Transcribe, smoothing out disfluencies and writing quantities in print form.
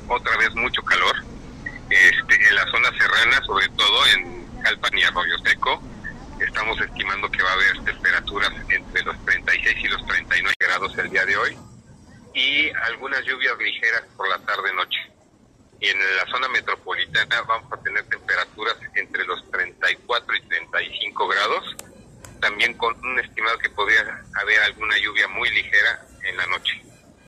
otra vez mucho calor. En la zona serrana, sobre todo en Jalpan y Arroyo Seco, estamos estimando que va a haber temperaturas entre los 36 y los 39 grados el día de hoy, y algunas lluvias ligeras por la tarde-noche. Y en la zona metropolitana vamos a tener temperaturas entre los 34 y 35 grados, también con un estimado que podría haber alguna lluvia muy ligera en la noche.